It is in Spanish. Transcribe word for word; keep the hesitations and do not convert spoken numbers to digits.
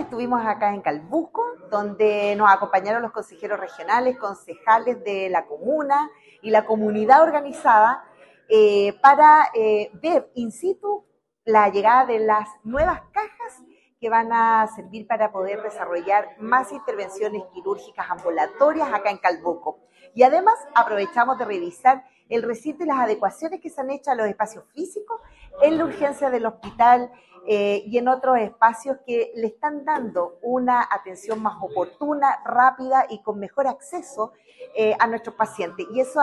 estuvimos acá en Calbuco, donde nos acompañaron los consejeros regionales, concejales de la comuna y la comunidad organizada eh, para eh, ver in situ la llegada de las nuevas cajas que van a servir para poder desarrollar más intervenciones quirúrgicas ambulatorias acá en Calbuco. Y además aprovechamos de revisar el recinto y las adecuaciones que se han hecho a los espacios físicos en la urgencia del hospital eh, y en otros espacios que le están dando una atención más oportuna, rápida y con mejor acceso eh, a nuestros pacientes. Y eso